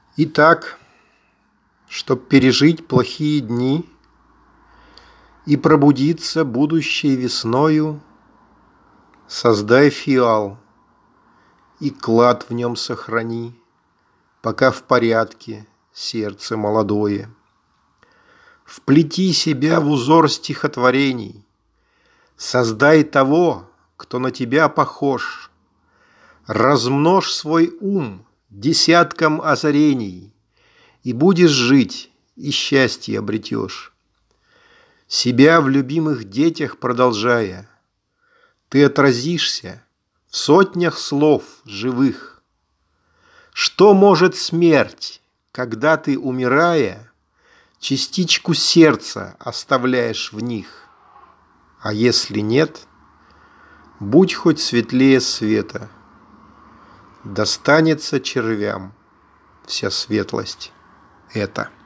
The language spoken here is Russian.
Итак, чтоб пережить плохие дни и пробудиться будущей весною, создай фиал и клад в нем сохрани, пока в порядке сердце молодое. Вплети себя в узор стихотворений, создай того, кто на тебя похож, размножь свой ум десятком озарений, и будешь жить, и счастье обретешь. Себя в любимых детях продолжая, ты отразишься в сотнях слов живых. Что может смерть, когда ты, умирая, частичку сердца оставляешь в них? А если нет, будь хоть светлее света, достанется червям вся светлость эта.